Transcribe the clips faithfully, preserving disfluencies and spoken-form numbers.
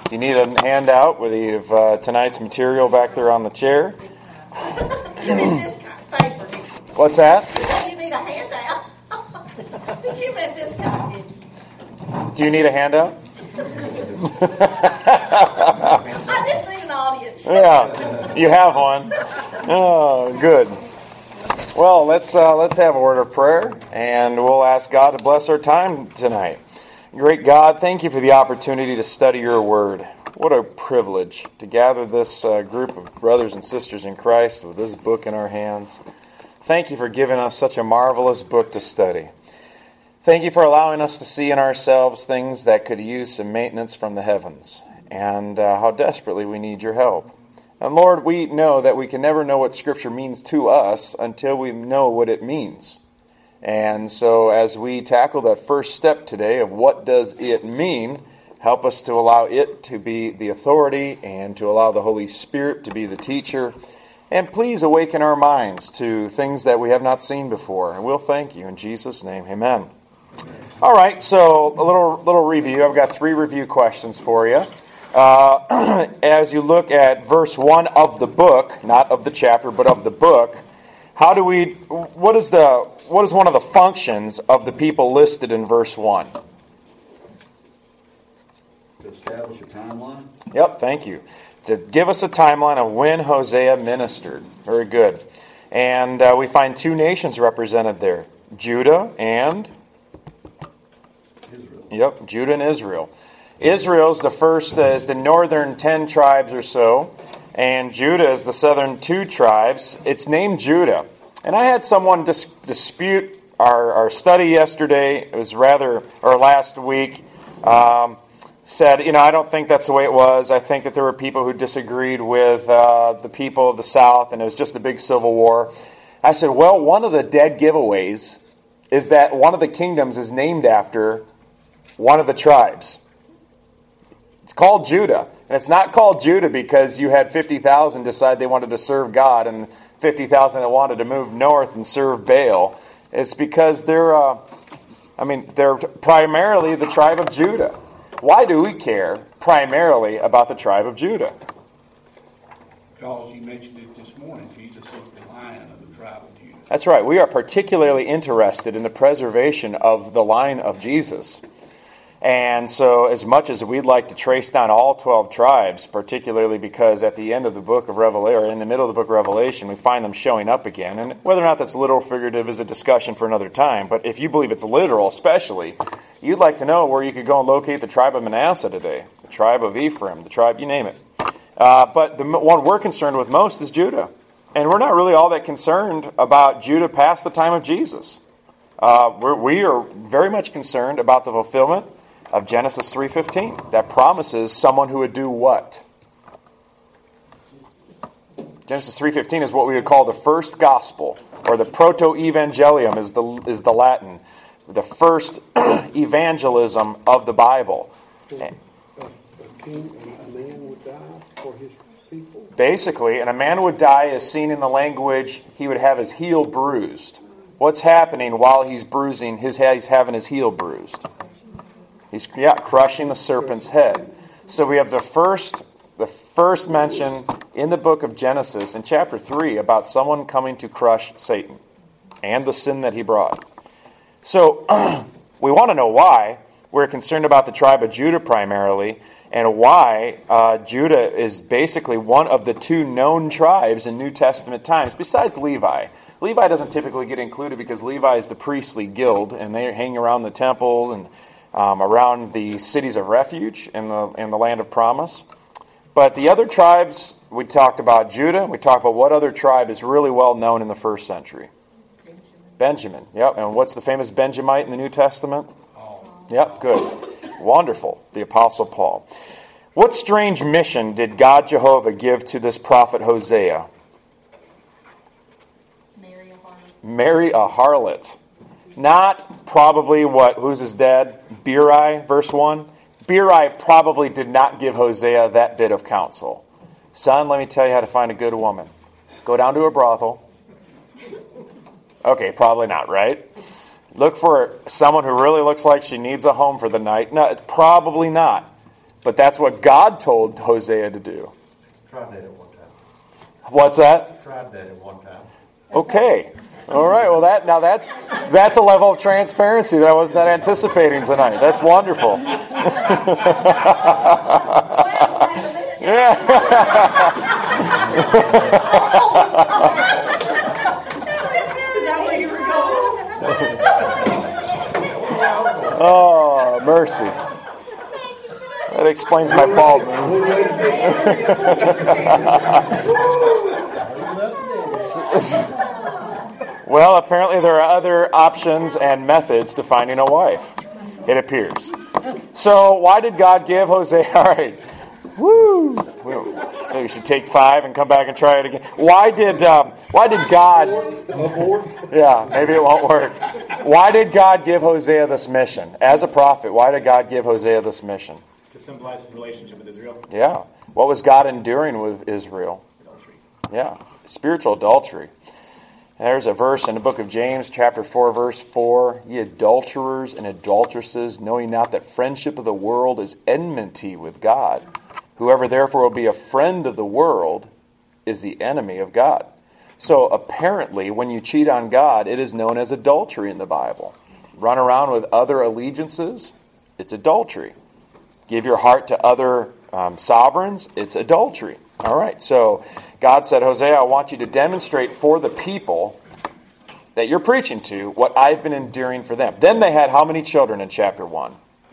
If you need a handout, we have uh, tonight's material back there on the chair. You need this paper. What's that? You need a handout. But you meant this guy, didn't you? Do you need a handout? I just need an audience. Yeah, you have one. Oh, good. Well, let's uh, let's have a word of prayer, and we'll ask God to bless our time tonight. Great God, thank you for the opportunity to study your word. What a privilege to gather this uh, group of brothers and sisters in Christ with this book in our hands. Thank you for giving us such a marvelous book to study. Thank you for allowing us to see in ourselves things that could use some maintenance from the heavens, and uh, how desperately we need your help. And Lord, we know that we can never know what Scripture means to us until we know what it means. And so as we tackle that first step today of what does it mean, help us to allow it to be the authority and to allow the Holy Spirit to be the teacher. And please awaken our minds to things that we have not seen before. And we'll thank you in Jesus' name. Amen. All right, so a little little review. I've got three review questions for you. Uh, as you look at verse one of the book, not of the chapter, but of the book, how do we? What is the? What is one of the functions of the people listed in verse one? To establish a timeline. Yep, thank you. To give us a timeline of when Hosea ministered. Very good. And uh, we find two nations represented there: Judah and Israel. Yep, Judah and Israel. Israel's the first, uh, is the northern ten tribes or so, and Judah is the southern two tribes. It's named Judah. And I had someone dis- dispute our, our study yesterday. It was rather, or last week, um, said, you know, I don't think that's the way it was. I think that there were people who disagreed with uh, the people of the South, and it was just a big civil war. I said, well, one of the dead giveaways is that one of the kingdoms is named after one of the tribes. It's called Judah. And it's not called Judah because you had fifty thousand decide they wanted to serve God and fifty thousand that wanted to move north and serve Baal. It's because they're, uh, I mean, they're primarily the tribe of Judah. Why do we care primarily about the tribe of Judah? Because you mentioned it this morning, Jesus is the lion of the tribe of Judah. That's right. We are particularly interested in the preservation of the line of Jesus. And so as much as we'd like to trace down all twelve tribes, particularly because at the end of the book of Revelation, or in the middle of the book of Revelation, we find them showing up again. And whether or not that's literal or figurative is a discussion for another time. But if you believe it's literal especially, you'd like to know where you could go and locate the tribe of Manasseh today, the tribe of Ephraim, the tribe, you name it. Uh, but the one we're concerned with most is Judah. And we're not really all that concerned about Judah past the time of Jesus. Uh, we're, we are very much concerned about the fulfillment of Genesis three fifteen, that promises someone who would do what? Genesis three fifteen is what we would call the first gospel, or the proto-evangelium is the is the Latin, the first evangelism of the Bible. A, a king, a man would die for his people? Basically, and a man would die is seen in the language, he would have his heel bruised. What's happening while he's bruising, his he's having his heel bruised? He's yeah, crushing the serpent's head. So we have the first the first mention in the book of Genesis in chapter three about someone coming to crush Satan and the sin that he brought. So we want to know why we're concerned about the tribe of Judah primarily, and why uh, Judah is basically one of the two known tribes in New Testament times, besides Levi. Levi doesn't typically get included because Levi is the priestly guild, and they hang around the temple and Um, around the cities of refuge in the in the land of promise. But the other tribes, we talked about Judah. We talked about what other tribe is really well known in the first century? Benjamin. Benjamin, yep. And what's the famous Benjamite in the New Testament? Paul. Yep, good. Wonderful. The Apostle Paul. What strange mission did God Jehovah give to this prophet Hosea? Marry a harlot. Marry a harlot. Not probably what, who's his dad? Beeri, verse one. Beeri probably did not give Hosea that bit of counsel. Son, let me tell you how to find a good woman. Go down to a brothel. Okay, probably not, right? Look for someone who really looks like she needs a home for the night. No, probably not. but that's what God told Hosea to do. Tried that at one time. What's that? Tried that at one time. Okay. All right. Well, that now that's that's a level of transparency that I was not anticipating tonight. That's wonderful. Yeah. Oh, mercy. That explains my baldness. Well, apparently there are other options and methods to finding a wife, it appears. So why did God give Hosea? All right. Woo! Maybe we should take five and come back and try it again. Why did um, Why did God? Yeah, maybe it won't work. Why did God give Hosea this mission as a prophet? Why did God give Hosea this mission? To symbolize his relationship with Israel. Yeah. What was God enduring with Israel? Adultery. Yeah, spiritual adultery. There's a verse in the book of James, chapter four, verse four. Ye adulterers and adulteresses, know ye not that friendship of the world is enmity with God? Whoever therefore will be a friend of the world is the enemy of God. So apparently, when you cheat on God, it is known as adultery in the Bible. Run around with other allegiances, it's adultery. Give your heart to other um, sovereigns, it's adultery. All right, so God said, Hosea, I want you to demonstrate for the people that you're preaching to what I've been enduring for them. Then they had how many children in chapter one?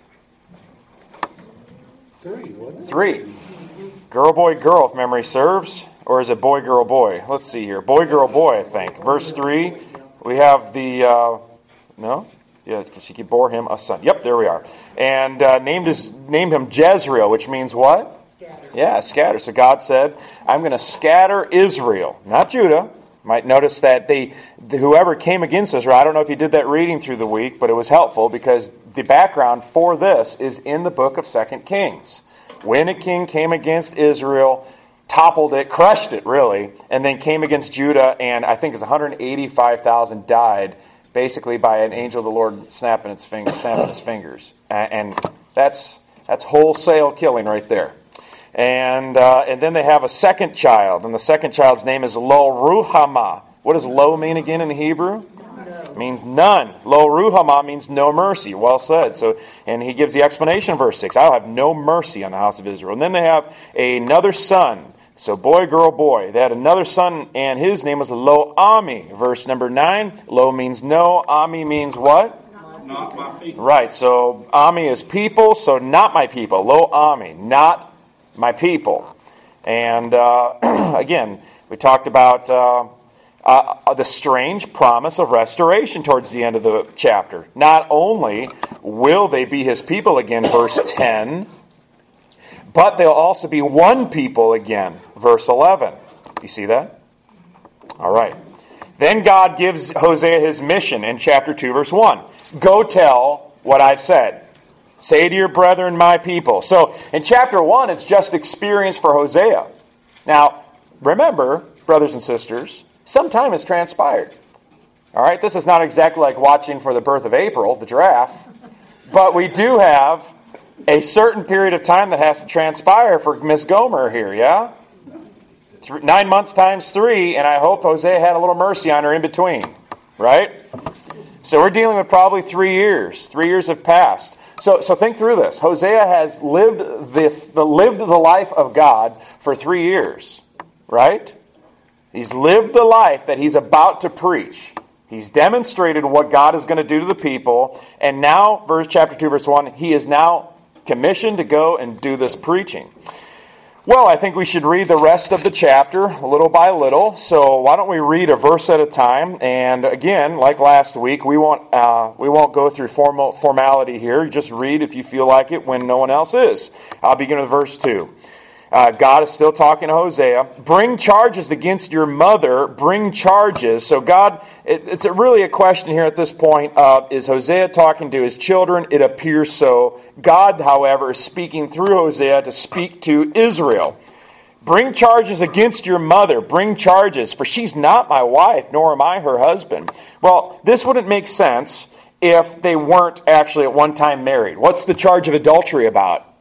Three, wasn't it? Three. Girl, boy, girl, if memory serves. Or is it boy, girl, boy? Let's see here. Boy, girl, boy, I think. Verse three, we have the, uh, no? Yeah, she bore him a son. Yep, there we are. And uh, named his named him Jezreel, which means what? Scatter. Yeah, scatter. So God said, I'm going to scatter Israel, not Judah. You might notice that they, whoever came against Israel, I don't know if you did that reading through the week, but it was helpful because the background for this is in the book of Second Kings. When a king came against Israel, toppled it, crushed it really, and then came against Judah, and I think it's one hundred eighty-five thousand died, basically by an angel of the Lord snapping its fingers, snapping his fingers, and that's that's wholesale killing right there. And uh, and then they have a second child, and the second child's name is Lo-Ruhamah. What does Lo mean again in the Hebrew? It means none. Lo-Ruhamah means no mercy. Well said. So, and he gives the explanation in verse six. I'll have no mercy on the house of Israel. And then they have another son. So boy, girl, boy. They had another son, and his name was Lo-Ami. Verse number nine. Lo means no. Ami means what? Not my people. Right. So Ami is people, so not my people. Lo-Ami, not my people. And uh, again, we talked about uh, uh, the strange promise of restoration towards the end of the chapter. Not only will they be his people again, verse ten, but they'll also be one people again, verse eleven. You see that? All right. Then God gives Hosea his mission in chapter two, verse one. Go tell what I've said. Say to your brethren, my people. So in chapter one, it's just experience for Hosea. Now, remember, brothers and sisters, some time has transpired. All right, this is not exactly like watching for the birth of April, the giraffe, but we do have a certain period of time that has to transpire for Miss Gomer here, yeah? Three, nine months times three, and I hope Hosea had a little mercy on her in between, right? So we're dealing with probably three years. Three years have passed. So, so think through this. Hosea has lived the, the lived the life of God for three years, right? He's lived the life that he's about to preach. He's demonstrated what God is going to do to the people, and now, verse chapter two, verse one, he is now commissioned to go and do this preaching. Well, I think we should read the rest of the chapter little by little. So why don't we read a verse at a time? And again, like last week, we won't uh, we won't go through formal formality here. Just read if you feel like it when no one else is. I'll begin with verse two. Uh, God is still talking to Hosea. Bring charges against your mother. Bring charges. So God, it, it's a really a question here at this point of, is Hosea talking to his children? It appears so. God, however, is speaking through Hosea to speak to Israel. Bring charges against your mother. Bring charges, for she's not my wife, nor am I her husband. Well, this wouldn't make sense if they weren't actually at one time married. What's the charge of adultery about?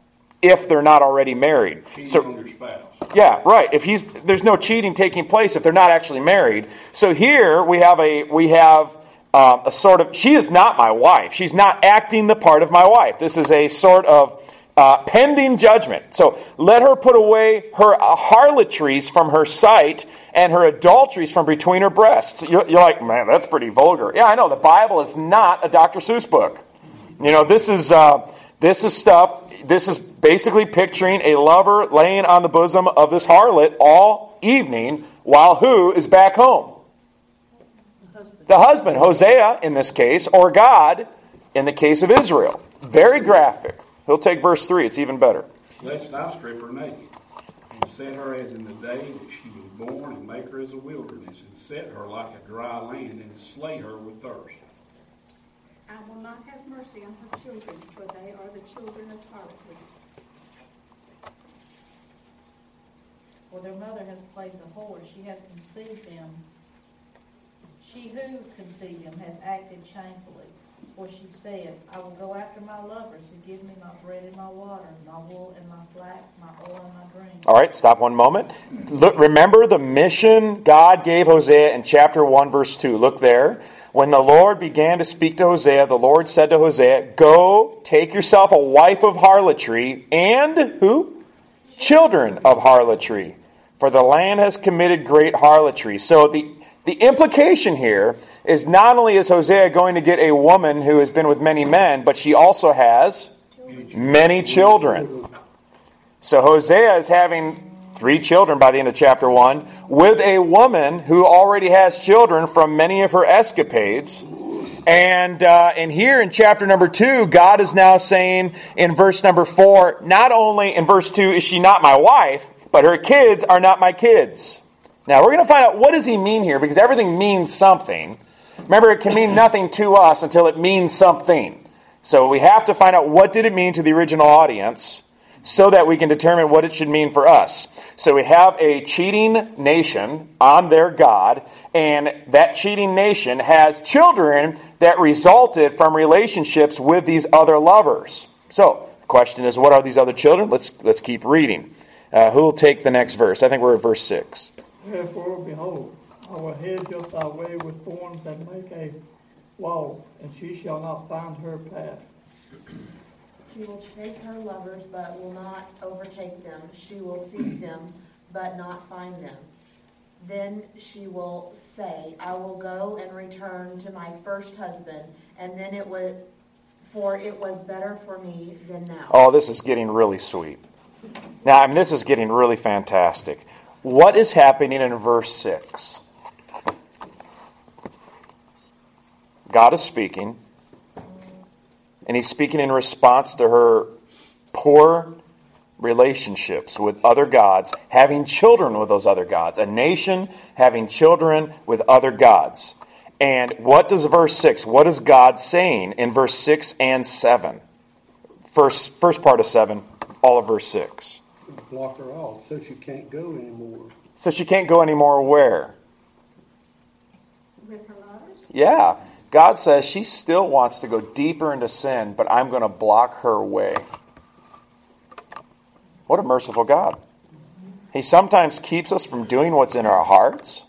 if they're not already married. Cheating So, on your spouse. yeah, right. If he's there's no cheating taking place if they're not actually married. So here we have a we have um, a sort of she is not my wife. She's not acting the part of my wife. This is a sort of uh, pending judgment. So let her put away her harlotries from her sight and her adulteries from between her breasts. You're, you're like, man, that's pretty vulgar. Yeah, I know. The Bible is not a Doctor Seuss book. You know, this is uh, this is stuff. This is basically picturing a lover laying on the bosom of this harlot all evening while who is back home? The husband. The husband, Hosea in this case, or God in the case of Israel. Very graphic. He'll take verse three. It's even better. Lest thou strip her naked, and set her as in the day that she was born, and make her as a wilderness, and set her like a dry land, and slay her with thirst. I will not have mercy on her children, for they are the children of harlotry. For their mother has played the whore, she has conceived them. She who conceived them has acted shamefully. For she said, I will go after my lovers who give me my bread and my water, my wool and my flax, my oil and my drink. All right, stop one moment. Look, remember the mission God gave Hosea in chapter one, verse two. Look there. When the Lord began to speak to Hosea, the Lord said to Hosea, go, take yourself a wife of harlotry, and who? Children of harlotry. For the land has committed great harlotry. So the, the implication here is not only is Hosea going to get a woman who has been with many men, but she also has many children. So Hosea is having three children by the end of chapter one, with a woman who already has children from many of her escapades. And uh, and here in chapter number two, God is now saying in verse number four, not only in verse two is she not my wife, but her kids are not my kids. Now we're going to find out what does he mean here, because everything means something. Remember, it can mean nothing to us until it means something. So we have to find out what did it mean to the original audience, so that we can determine what it should mean for us. So we have a cheating nation on their God, and that cheating nation has children that resulted from relationships with these other lovers. So the question is, what are these other children? Let's let's keep reading. Uh, who will take the next verse? I think we're at verse six. Therefore, behold, I will hedge up thy way with thorns and make a wall, and she shall not find her path. She will chase her lovers, but will not overtake them. She will seek them, but not find them. Then she will say, I will go and return to my first husband, and then it was, for it was better for me than now. Oh, this is getting really sweet. Now, I mean, this is getting really fantastic. What is happening in verse six? God is speaking. And he's speaking in response to her poor relationships with other gods, having children with those other gods. A nation having children with other gods. And what does verse six, what is God saying in verse six and seven? First, first part of seven, all of verse six. Block her off so she can't go anymore. So she can't go anymore where? With her lovers? Yeah. God says she still wants to go deeper into sin, but I'm going to block her way. What a merciful God. He sometimes keeps us from doing what's in our hearts.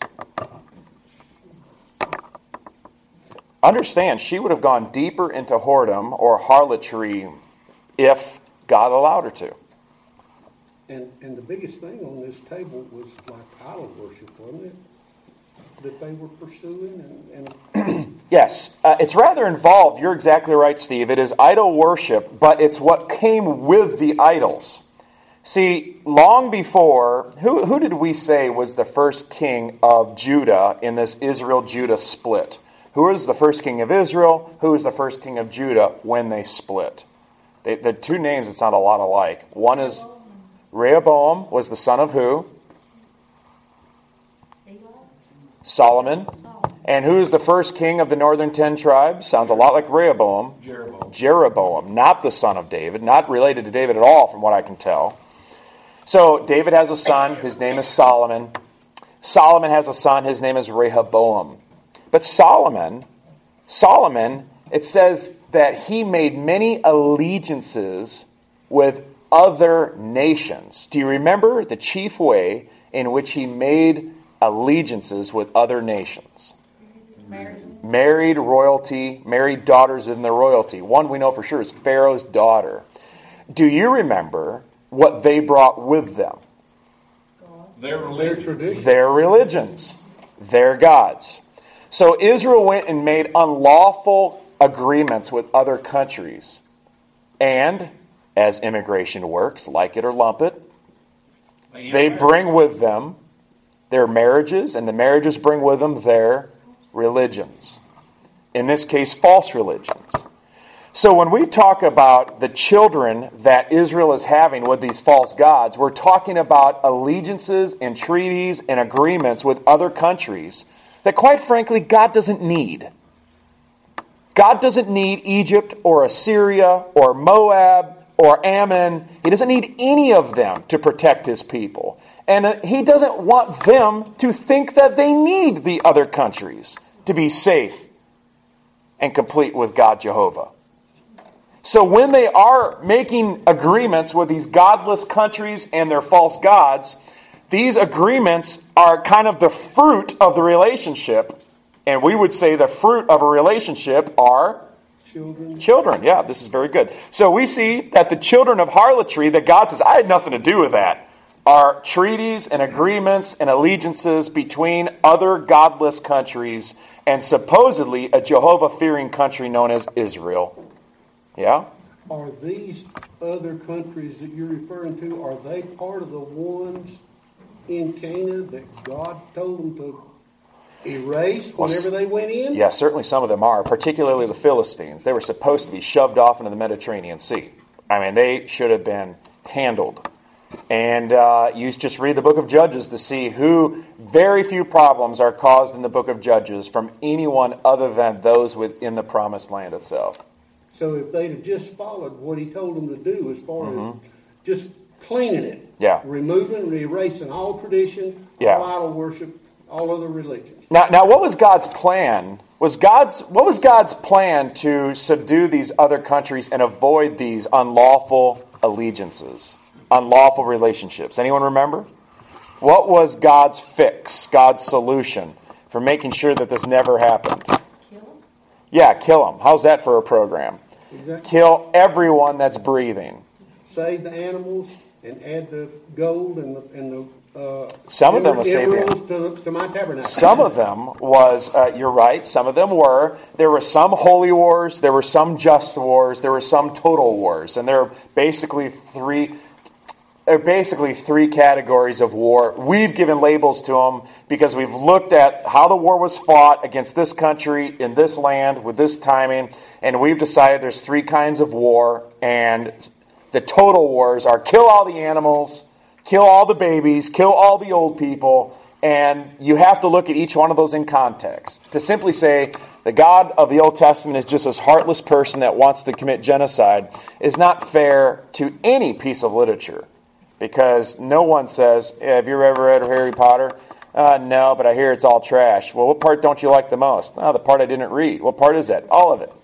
Understand, she would have gone deeper into whoredom or harlotry if God allowed her to. And and the biggest thing on this table was like idol worship, wasn't it? That they were pursuing and, and yes, uh, it's rather involved. You're exactly right, Steve. It is idol worship, but it's what came with the idols. See, long before, who, who did we say was the first king of Judah in this Israel-Judah split? Who is the first king of Israel? Who is the first king of Judah when they split? They, the two names, it's not a lot alike. One is Rehoboam, was the son of who? Solomon. And who is the first king of the northern ten tribes? Sounds a lot like Rehoboam. Jeroboam. Jeroboam, not the son of David, not related to David at all from what I can tell. So David has a son, his name is Solomon. Solomon has a son, his name is Rehoboam. But Solomon, Solomon, it says that he made many allegiances with other nations. Do you remember the chief way in which he made allegiances with other nations? Married. Married royalty, married daughters in the royalty. One we know for sure is Pharaoh's daughter. Do you remember what they brought with them? Their Their religion. tradition. Their religions, their gods. So Israel went and made unlawful agreements with other countries. And, as immigration works, like it or lump it, they bring with them their marriages, and the marriages bring with them their religions. In this case, false religions. So when we talk about the children that Israel is having with these false gods, we're talking about allegiances and treaties and agreements with other countries that, quite frankly, God doesn't need. God doesn't need Egypt or Assyria or Moab or Ammon. He doesn't need any of them to protect his people. And he doesn't want them to think that they need the other countries to be safe and complete with God Jehovah. So when they are making agreements with these godless countries and their false gods, these agreements are kind of the fruit of the relationship. And we would say the fruit of a relationship are Children. children. Yeah, this is very good. So we see that the children of harlotry, that God says, I had nothing to do with that, are treaties and agreements and allegiances between other godless countries and supposedly a Jehovah-fearing country known as Israel. Yeah? Are these other countries that you're referring to, are they part of the ones in Canaan that God told them to erase whenever they went in? Yeah, certainly some of them are, particularly the Philistines. They were supposed to be shoved off into the Mediterranean Sea. I mean, they should have been handled. And uh, you just read the book of Judges to see who very few problems are caused in the book of Judges from anyone other than those within the promised land itself. So if they'd have just followed what he told them to do as far Mm-hmm. as just cleaning it, Yeah. removing and erasing all tradition, Yeah. all idol worship, all other religions. Now, now, what was God's plan? Was God's what was God's plan to subdue these other countries and avoid these unlawful allegiances, unlawful relationships? Anyone remember? What was God's fix, God's solution for making sure that this never happened? Kill them? Yeah, kill them. How's that for a program? Exactly. Kill everyone that's breathing. Save the animals and add the gold and the, and the uh, Some of them will save the emeralds to, to my tabernacle. Some of them was, uh, you're right, some of them were. There were some holy wars, there were some just wars, there were some total wars. And there are basically three, there are basically three categories of war. We've given labels to them because we've looked at how the war was fought against this country, in this land, with this timing, and we've decided there's three kinds of war, and the total wars are kill all the animals, kill all the babies, kill all the old people, and you have to look at each one of those in context. To simply say the God of the Old Testament is just this heartless person that wants to commit genocide is not fair to any piece of literature. Because no one says, have you ever read Harry Potter? Uh, no, but I hear it's all trash. Well, what part don't you like the most? Oh, the part I didn't read. What part is that? All of it.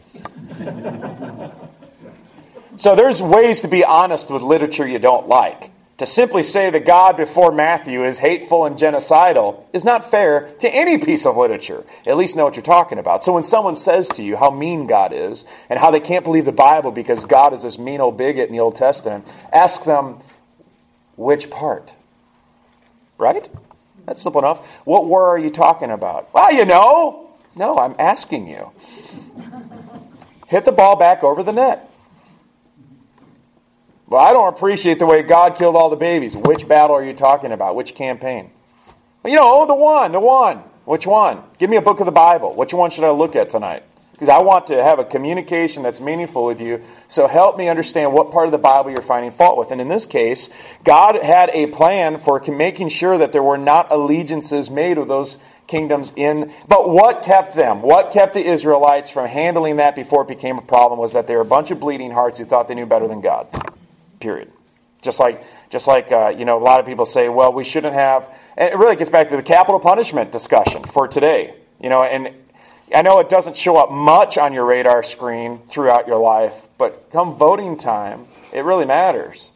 So there's ways to be honest with literature you don't like. To simply say the God before Matthew is hateful and genocidal is not fair to any piece of literature. At least know what you're talking about. So when someone says to you how mean God is and how they can't believe the Bible because God is this mean old bigot in the Old Testament, ask them, which part? Right? That's simple enough. What war are you talking about? Well, you know. No, I'm asking you. Hit the ball back over the net. Well, I don't appreciate the way God killed all the babies. Which battle are you talking about? Which campaign? Well, you know, the one, the one. Which one? Give me a book of the Bible. Which one should I look at tonight? Because I want to have a communication that's meaningful with you. So help me understand what part of the Bible you're finding fault with. And in this case, God had a plan for making sure that there were not allegiances made with those kingdoms in. But what kept them? What kept the Israelites from handling that before it became a problem was that they were a bunch of bleeding hearts who thought they knew better than God. Period. Just like, just like uh, you know, a lot of people say, well, we shouldn't have. And it really gets back to the capital punishment discussion for today. You know, and I know it doesn't show up much on your radar screen throughout your life, but come voting time, it really matters.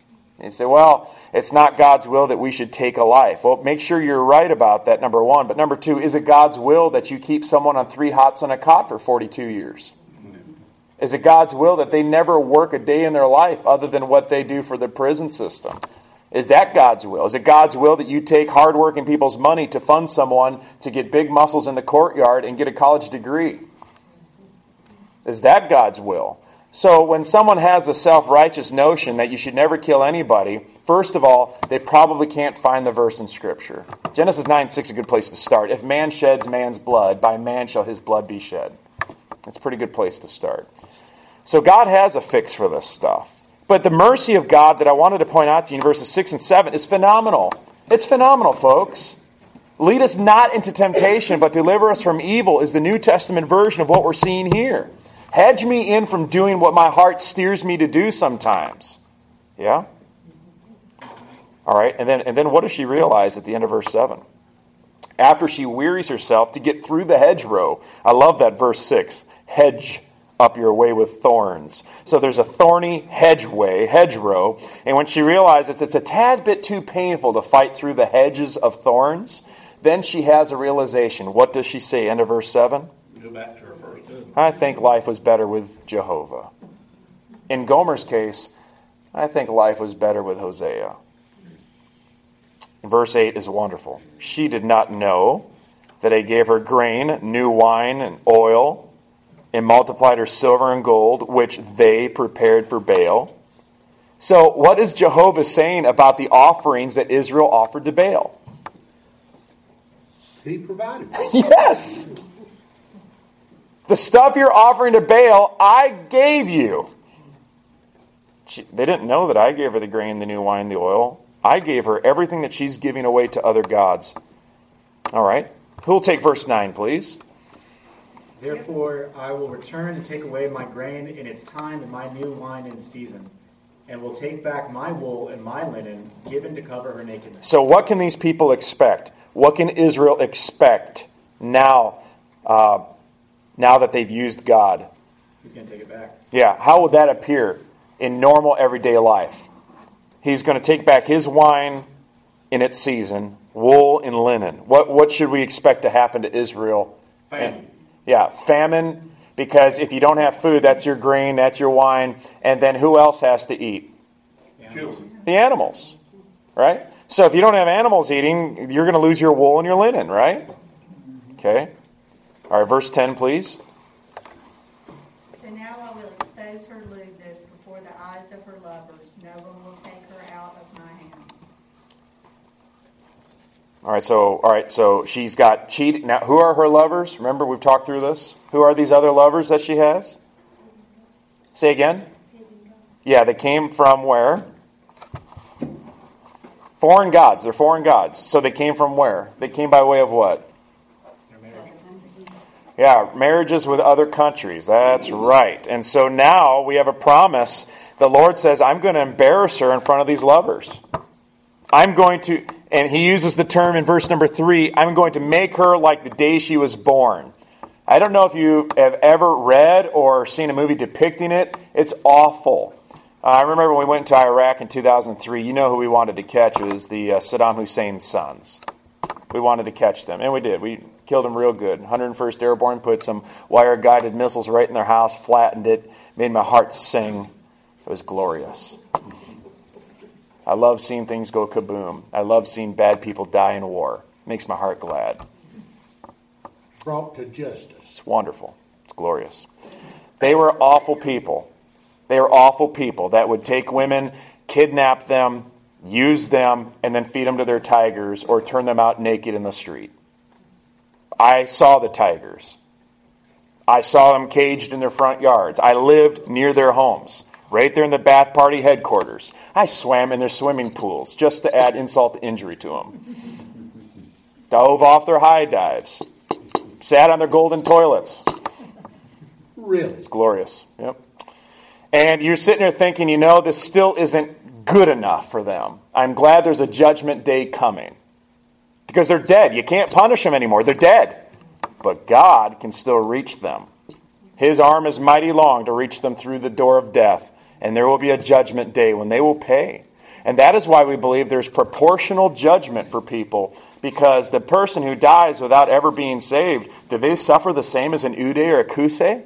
You say, well, it's not God's will that we should take a life. Well, make sure you're right about that, number one. But number two, is it God's will that you keep someone on three hots on a cot for forty-two years? Is it God's will that they never work a day in their life other than what they do for the prison system? Is that God's will? Is it God's will that you take hardworking people's money to fund someone to get big muscles in the courtyard and get a college degree? Is that God's will? So when someone has a self-righteous notion that you should never kill anybody, first of all, they probably can't find the verse in Scripture. Genesis nine six is a good place to start. If man sheds man's blood, by man shall his blood be shed. That's a pretty good place to start. So God has a fix for this stuff. But the mercy of God that I wanted to point out to you in verses six and seven is phenomenal. It's phenomenal, folks. Lead us not into temptation, but deliver us from evil is the New Testament version of what we're seeing here. Hedge me in from doing what my heart steers me to do sometimes. Yeah? All right, and then, and then what does she realize at the end of verse seven? After she wearies herself to get through the hedgerow. I love that verse six. Hedge up your way with thorns. So there's a thorny hedgeway, hedgerow, and when she realizes it's a tad bit too painful to fight through the hedges of thorns, then she has a realization. What does she say? End of verse seven? Go back to her first husband. I think life was better with Jehovah. In Gomer's case, I think life was better with Hosea. Verse eight is wonderful. She did not know that I gave her grain, new wine, and oil, and multiplied her silver and gold, which they prepared for Baal. So what is Jehovah saying about the offerings that Israel offered to Baal? He provided. Yes! The stuff you're offering to Baal, I gave you. She, they didn't know that I gave her the grain, the new wine, the oil. I gave her everything that she's giving away to other gods. All right. Who'll take verse nine, please? Therefore, I will return and take away my grain in its time and my new wine in season, and will take back my wool and my linen given to cover her nakedness. So what can these people expect? What can Israel expect now, uh, now that they've used God? He's going to take it back. Yeah, how would that appear in normal everyday life? He's going to take back his wine in its season, wool and linen. What what should we expect to happen to Israel? Famine. Yeah, famine, because if you don't have food, that's your grain, that's your wine, and then who else has to eat? Children. The animals, right? So if you don't have animals eating, you're going to lose your wool and your linen, right? Okay. All right, verse ten, please. So now I will expose her lewdness before the eyes of her lovers. No one will take her out of my hand. All right, so all right, so she's got cheated. Now, who are her lovers? Remember, we've talked through this. Who are these other lovers that she has? Say again. Yeah, they came from where? Foreign gods. They're foreign gods. So they came from where? They came by way of what? Yeah, marriages with other countries. That's right. And so now we have a promise. The Lord says, I'm going to embarrass her in front of these lovers. I'm going to, and he uses the term in verse number three, I'm going to make her like the day she was born. I don't know if you have ever read or seen a movie depicting it. It's awful. Uh, I remember when we went to Iraq in two thousand three, you know who we wanted to catch. It was the uh, Saddam Hussein's sons. We wanted to catch them, and we did. We killed them real good. one hundred first Airborne put some wire-guided missiles right in their house, flattened it, made my heart sing. It was glorious. I love seeing things go kaboom. I love seeing bad people die in war. It makes my heart glad. Brought to justice. It's wonderful. It's glorious. They were awful people. They were awful people that would take women, kidnap them, use them, and then feed them to their tigers or turn them out naked in the street. I saw the tigers. I saw them caged in their front yards. I lived near their homes, right there in the Bath Party headquarters. I swam in their swimming pools just to add insult to injury to them. Dove off their high dives. Sat on their golden toilets. Really? It's glorious. Yep. And you're sitting there thinking, you know, this still isn't good enough for them. I'm glad there's a judgment day coming. Because they're dead. You can't punish them anymore. They're dead. But God can still reach them. His arm is mighty long to reach them through the door of death. And there will be a judgment day when they will pay. And that is why we believe there's proportional judgment for people, because the person who dies without ever being saved, do they suffer the same as an Ude or a Kuse?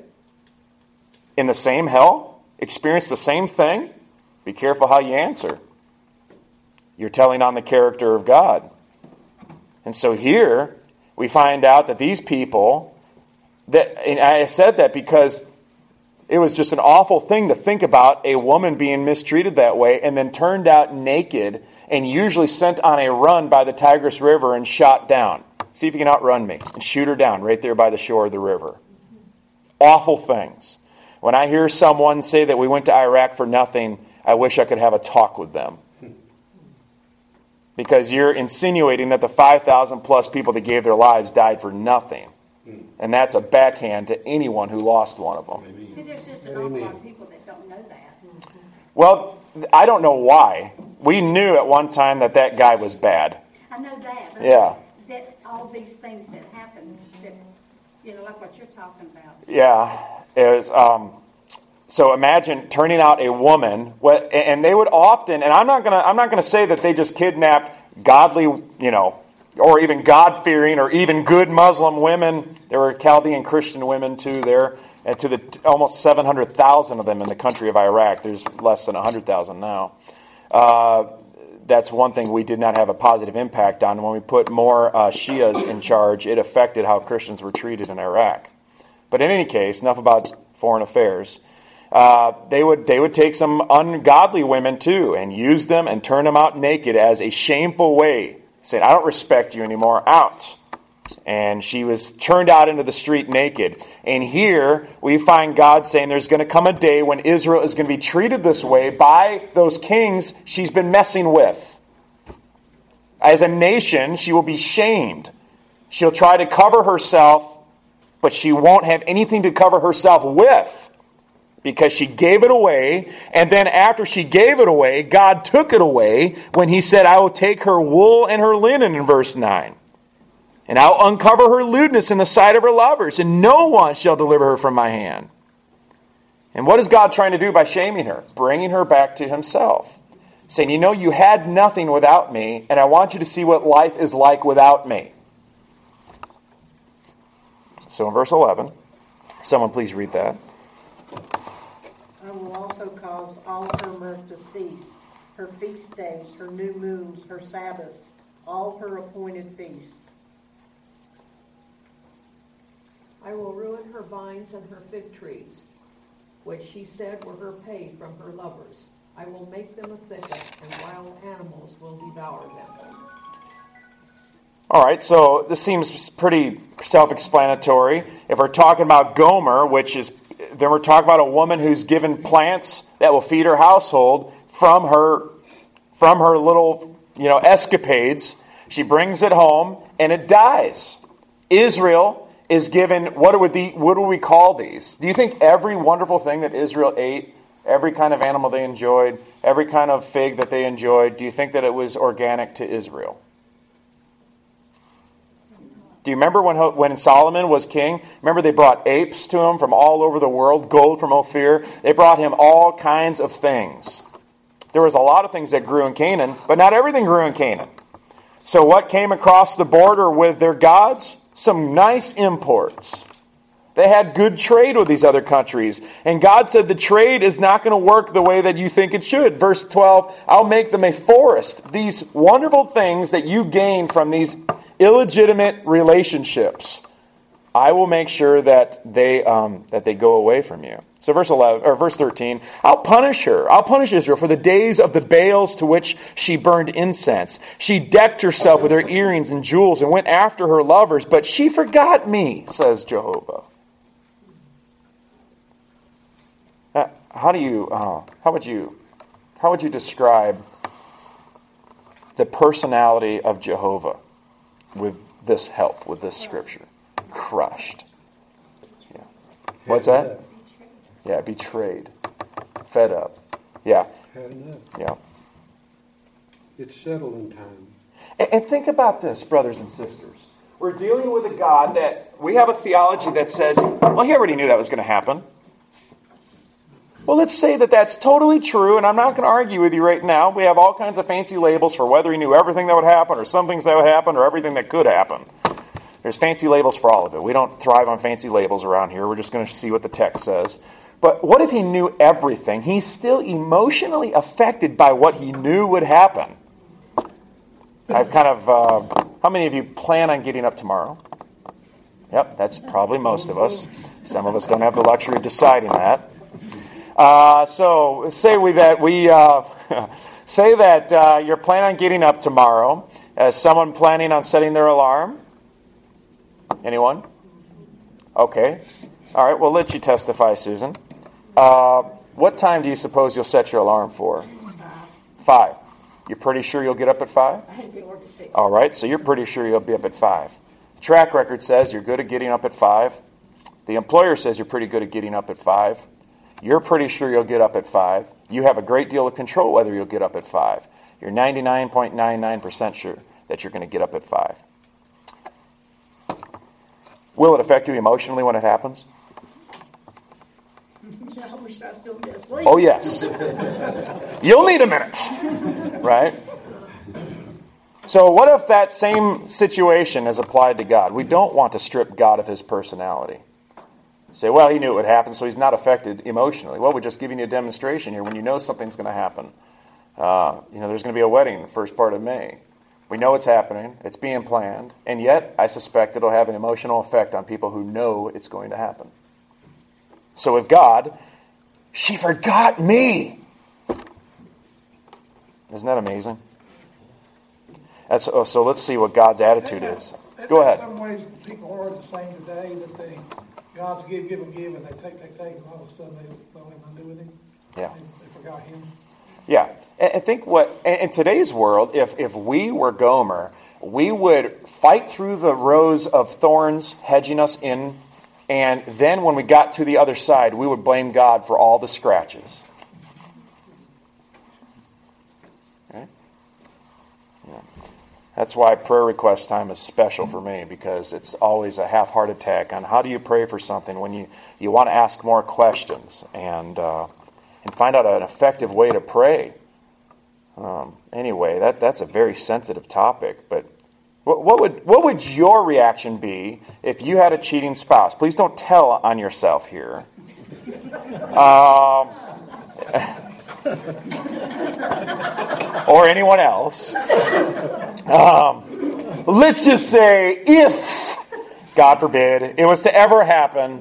In the same hell? Experience the same thing? Be careful how you answer. You're telling on the character of God. And so here we find out that these people, that, and I said that because it was just an awful thing to think about, a woman being mistreated that way and then turned out naked and usually sent on a run by the Tigris River and shot down. See if you can outrun me. And shoot her down right there by the shore of the river. Awful things. When I hear someone say that we went to Iraq for nothing, I wish I could have a talk with them. Because you're insinuating that the five thousand plus people that gave their lives died for nothing. And that's a backhand to anyone who lost one of them. See, there's just an awful lot of people that don't know that. Well, I don't know why. We knew at one time that that guy was bad. I know that. But Yeah. That all these things that happen, that, you know, like what you're talking about. Yeah. It was, um, so imagine turning out a woman, what- and they would often, and I'm not gonna, I'm not gonna say that they just kidnapped godly, you know, or even God-fearing, or even good Muslim women. There were Chaldean Christian women too there, and to the almost seven hundred thousand of them in the country of Iraq. There's less than one hundred thousand now. Uh, that's one thing we did not have a positive impact on. When we put more uh, Shias in charge, it affected how Christians were treated in Iraq. But in any case, enough about foreign affairs. Uh, they would they would take some ungodly women too and use them and turn them out naked as a shameful way, saying, "I don't respect you anymore, out." And she was turned out into the street naked. And here we find God saying there's going to come a day when Israel is going to be treated this way by those kings she's been messing with. As a nation, she will be shamed. She'll try to cover herself, but she won't have anything to cover herself with, because she gave it away. And then after she gave it away, God took it away when he said, "I will take her wool and her linen," in verse nine. "And I'll uncover her lewdness in the sight of her lovers, and no one shall deliver her from my hand." And what is God trying to do by shaming her? Bringing her back to himself. Saying, you know, you had nothing without me, and I want you to see what life is like without me. So in verse eleven, someone please read that. I will also cause all her mirth to cease, her feast days, her new moons, her Sabbaths, all her appointed feasts. I will ruin her vines and her fig trees, which she said were her pay from her lovers. I will make them a thicket, and wild animals will devour them. All right, so this seems pretty self-explanatory. If we're talking about Gomer, which is, then we're talking about a woman who's given plants that will feed her household from her, from her little, you know, escapades. She brings it home, and it dies. Israel is given, what would the, what do we call these? Do you think every wonderful thing that Israel ate, every kind of animal they enjoyed, every kind of fig that they enjoyed, do you think that it was organic to Israel? Do you remember when when Solomon was king? Remember they brought apes to him from all over the world, gold from Ophir. They brought him all kinds of things. There was a lot of things that grew in Canaan, but not everything grew in Canaan. So what came across the border with their gods? Some nice imports. They had good trade with these other countries. And God said the trade is not going to work the way that you think it should. Verse twelve, I'll make them a forest. These wonderful things that you gain from these illegitimate relationships, I will make sure that they um, that they go away from you. So verse eleven or verse thirteen, I'll punish her. I'll punish Israel for the days of the Baals to which she burned incense. She decked herself with her earrings and jewels and went after her lovers, but she forgot me, says Jehovah. Uh, how do you uh, how would you how would you describe the personality of Jehovah with this help, with this scripture? Crushed. Yeah. What's that? Yeah, betrayed. Fed up. Yeah. Had enough. Yeah. It's settled in time. And, and think about this, brothers and sisters. We're dealing with a God that we have a theology that says, well, he already knew that was going to happen. Well, let's say that that's totally true, and I'm not going to argue with you right now. We have all kinds of fancy labels for whether he knew everything that would happen, or some things that would happen, or everything that could happen. There's fancy labels for all of it. We don't thrive on fancy labels around here. We're just going to see what the text says. But what if he knew everything? He's still emotionally affected by what he knew would happen. I've kind of, uh, how many of you plan on getting up tomorrow? Yep, that's probably most of us. Some of us don't have the luxury of deciding that. Uh, so say we that we uh, say that uh, you're planning on getting up tomorrow. Is someone planning on setting their alarm? Anyone? Okay. All right, we'll let you testify, Susan. Uh, what time do you suppose you'll set your alarm for? Five. You're pretty sure you'll get up at five? All right, so you're pretty sure you'll be up at five. The track record says you're good at getting up at five. The employer says you're pretty good at getting up at five. You're pretty sure you'll get up at five. You have a great deal of control whether you'll get up at five. You're ninety-nine point nine nine percent sure that you're going to get up at five. Will it affect you emotionally when it happens? I wish I still be asleep. Oh, yes. You'll need a minute, right? So what if that same situation is applied to God? We don't want to strip God of his personality. Say, well, he knew it would happen, so he's not affected emotionally. Well, we're just giving you a demonstration here. When you know something's going to happen, uh, you know, there's going to be a wedding the first part of May. We know it's happening. It's being planned. And yet, I suspect it'll have an emotional effect on people who know it's going to happen. So with God, she forgot me. Isn't that amazing? That's, oh, so let's see what God's attitude is. Go ahead. In some ways, people are the same today, that they, God's give, give, and give, and they take, they take, and all of a sudden they don't have nothing to do with him. Yeah. They, they forgot him. Yeah. And I think what, in today's world, if, if we were Gomer, we would fight through the rows of thorns hedging us in, and then when we got to the other side, we would blame God for all the scratches. Okay? Yeah. That's why prayer request time is special for me, because it's always a half-heart attack on how do you pray for something when you, you want to ask more questions and uh, and find out an effective way to pray. Um, anyway, that that's a very sensitive topic, but what, what would what would your reaction be if you had a cheating spouse? Please don't tell on yourself here. Um, or anyone else. Um, let's just say if, God forbid, it was to ever happen,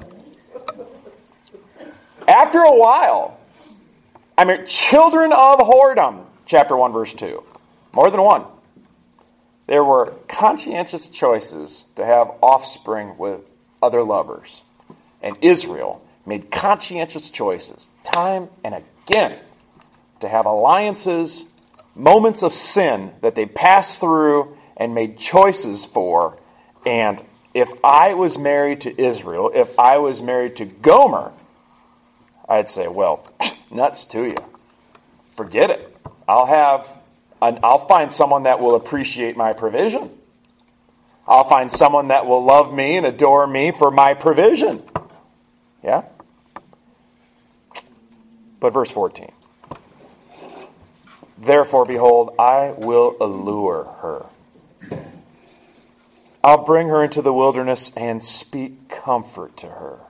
after a while, I mean, children of whoredom, chapter one, verse two. More than one. There were conscientious choices to have offspring with other lovers. And Israel made conscientious choices, time and again, to have alliances, moments of sin that they passed through and made choices for. And if I was married to Israel, if I was married to Gomer, I'd say, well, nuts to you. Forget it. I'll have, an, I'll find someone that will appreciate my provision. I'll find someone that will love me and adore me for my provision. Yeah? But verse fourteen. Therefore, behold, I will allure her. I'll bring her into the wilderness and speak comfort to her.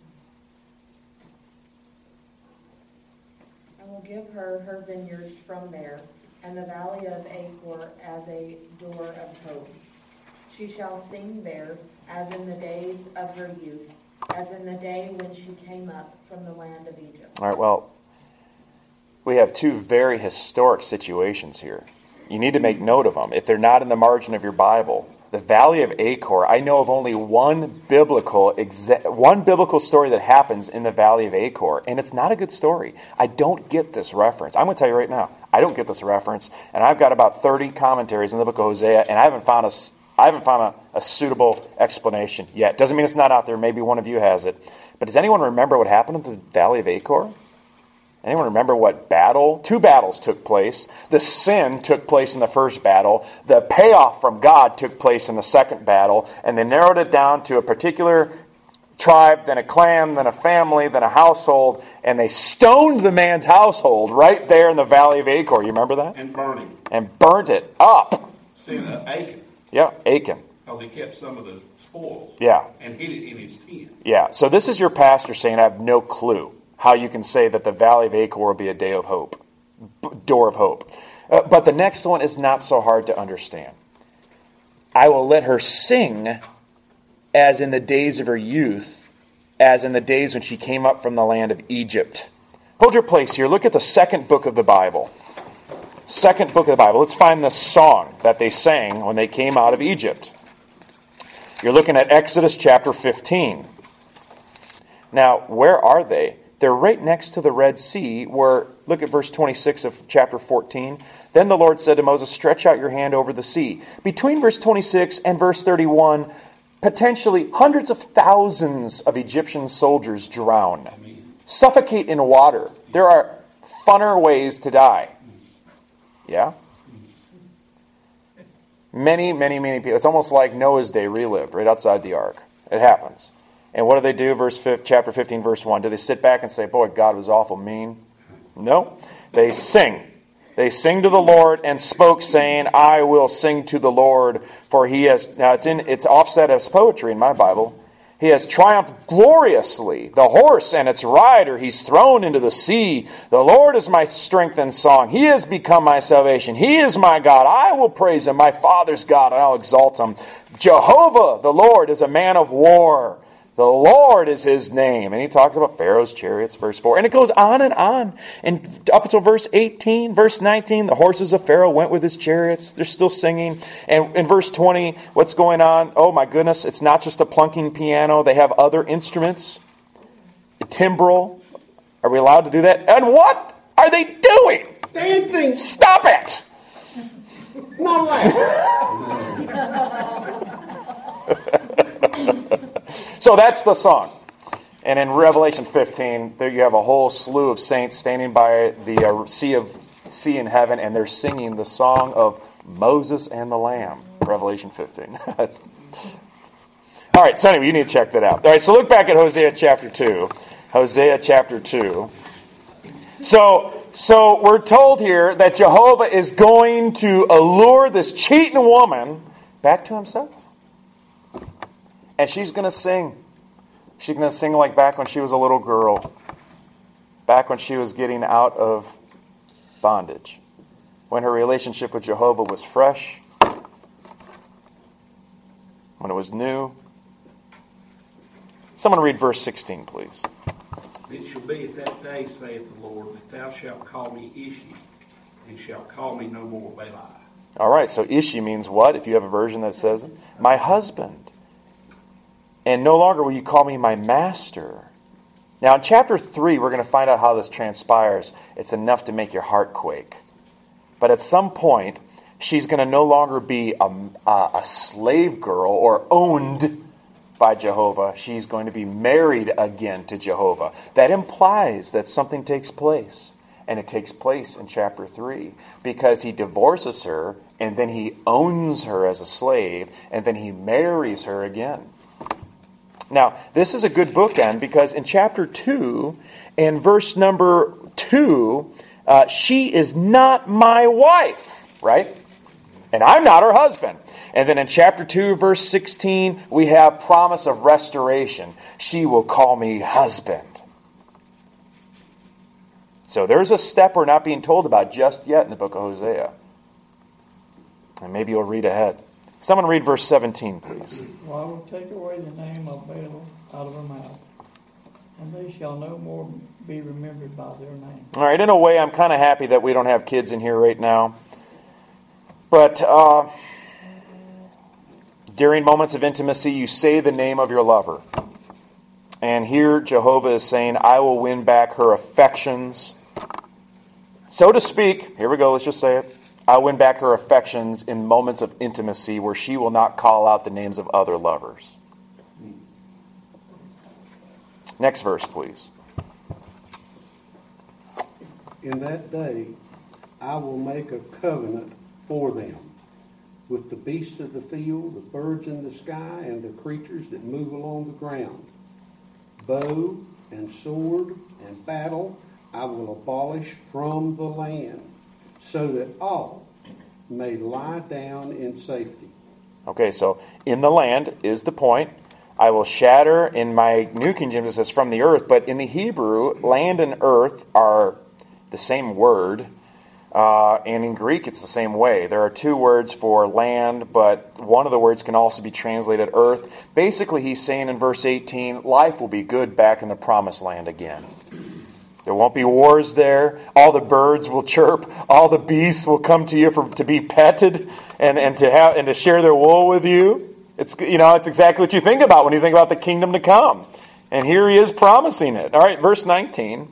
I will give her her vineyards from there, and the valley of Achor as a door of hope. She shall sing there, as in the days of her youth, as in the day when she came up from the land of Egypt. All right, well, we have two very historic situations here. You need to make note of them. If they're not in the margin of your Bible, the Valley of Achor, I know of only one biblical exa- one biblical story that happens in the Valley of Achor, and it's not a good story. I don't get this reference. I'm going to tell you right now, I don't get this reference, and I've got about thirty commentaries in the book of Hosea, and I haven't found a, I haven't found a, a suitable explanation yet. Doesn't mean it's not out there. Maybe one of you has it. But does anyone remember what happened in the Valley of Achor? Anyone remember what battle? Two battles took place. The sin took place in the first battle. The payoff from God took place in the second battle. And they narrowed it down to a particular tribe, then a clan, then a family, then a household, and they stoned the man's household right there in the valley of Achor. You remember that? And burning. And burnt it up. Sin of Achan. Yeah, Achan. Because he kept some of the spoils. Yeah. And hid it in his tent. Yeah, so this is your pastor saying, I have no clue how you can say that the valley of Achor will be a day of hope, door of hope. Uh, but the next one is not so hard to understand. I will let her sing as in the days of her youth, as in the days when she came up from the land of Egypt. Hold your place here. Look at the second book of the Bible. Second book of the Bible. Let's find the song that they sang when they came out of Egypt. You're looking at Exodus chapter fifteen. Now, where are they? They're right next to the Red Sea, where, look at verse twenty-six of chapter fourteen. Then the Lord said to Moses, stretch out your hand over the sea. Between verse twenty-six and verse thirty-one, potentially hundreds of thousands of Egyptian soldiers drown, suffocate in water. There are funner ways to die. Yeah? Many, many, many people. It's almost like Noah's day relived right outside the ark. It happens. And what do they do? Verse five, chapter fifteen, verse one. Do they sit back and say, boy, God was awful mean? No. They sing. They sing to the Lord and spoke, saying, I will sing to the Lord, for he has... Now, it's in it's offset as poetry in my Bible. He has triumphed gloriously. The horse and its rider he's thrown into the sea. The Lord is my strength and song. He has become my salvation. He is my God. I will praise him, my Father's God, and I'll exalt him. Jehovah, the Lord, is a man of war. The Lord is his name. And he talks about Pharaoh's chariots, verse four. And it goes on and on. And up until verse eighteen, verse nineteen, the horses of Pharaoh went with his chariots. They're still singing. And in verse twenty, what's going on? Oh my goodness, it's not just a plunking piano. They have other instruments. A timbrel. Are we allowed to do that? And what are they doing? Dancing. Stop it! Not laughing. So that's the song. And in Revelation fifteen, there you have a whole slew of saints standing by the uh, sea of sea in heaven, and they're singing the song of Moses and the Lamb. Revelation fifteen. That's... All right, so anyway, you need to check that out. All right, so look back at Hosea chapter two. Hosea chapter two. So, so we're told here that Jehovah is going to allure this cheating woman back to himself. And she's going to sing. She's going to sing like back when she was a little girl. Back when she was getting out of bondage. When her relationship with Jehovah was fresh. When it was new. Someone read verse sixteen, please. It shall be at that day, saith the Lord, that thou shalt call me Ishi, and shalt call me no more Beli. All right, so Ishi means what? If you have a version that says it. My husband. And no longer will you call me my master. Now in chapter three, we're going to find out how this transpires. It's enough to make your heart quake. But at some point, she's going to no longer be a, a, a slave girl or owned by Jehovah. She's going to be married again to Jehovah. That implies that something takes place. And it takes place in chapter three. Because he divorces her, and then he owns her as a slave, and then he marries her again. Now, this is a good bookend because in chapter two, in verse number two, uh, she is not my wife, right? And I'm not her husband. And then in chapter two, verse sixteen, we have promise of restoration. She will call me husband. So there's a step we're not being told about just yet in the book of Hosea. And maybe you'll read ahead. Someone read verse seventeen, please. For I will take away the name of Baal out of her mouth, and they shall no more be remembered by their name. All right, in a way, I'm kind of happy that we don't have kids in here right now. But uh, during moments of intimacy, you say the name of your lover. And here Jehovah is saying, I will win back her affections. So to speak, here we go, let's just say it. I'll win back her affections in moments of intimacy where she will not call out the names of other lovers. Next verse, please. In that day, I will make a covenant for them with the beasts of the field, the birds in the sky, and the creatures that move along the ground. bow and sword and battle I will abolish from the land, so that all may lie down in safety. Okay, so in the land is the point. I will shatter, in my New King James it says from the earth, but in the Hebrew, land and earth are the same word. Uh, and in Greek, it's the same way. There are two words for land, but one of the words can also be translated earth. Basically, he's saying in verse eighteen, life will be good back in the promised land again. There won't be wars there. All the birds will chirp. All the beasts will come to you for to be petted and, and to have and to share their wool with you. It's you know it's exactly what you think about when you think about the kingdom to come. And here he is promising it. All right, verse nineteen.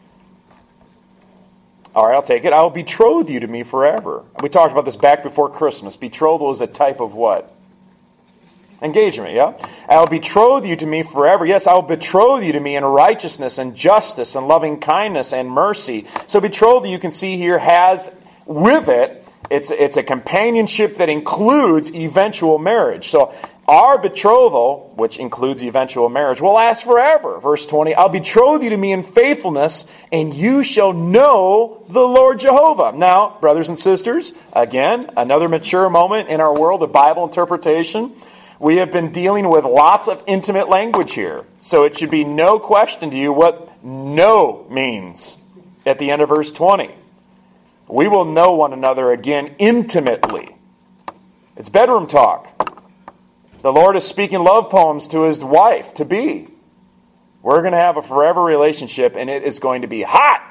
All right, I'll take it. I will betroth you to me forever. We talked about this back before Christmas. Betrothal is a type of what? Engagement, yeah? I will betroth you to me forever. Yes, I will betroth you to me in righteousness and justice and loving kindness and mercy. So betrothal, you can see here, has with it, it's, it's a companionship that includes eventual marriage. So our betrothal, which includes eventual marriage, will last forever. Verse twenty, I'll betroth you to me in faithfulness, and you shall know the Lord Jehovah. Now, brothers and sisters, again, another mature moment in our world of Bible interpretation. We have been dealing with lots of intimate language here. So it should be no question to you what know means at the end of verse twenty. We will know one another again intimately. It's bedroom talk. The Lord is speaking love poems to his wife, to be. We're going to have a forever relationship, and it is going to be hot.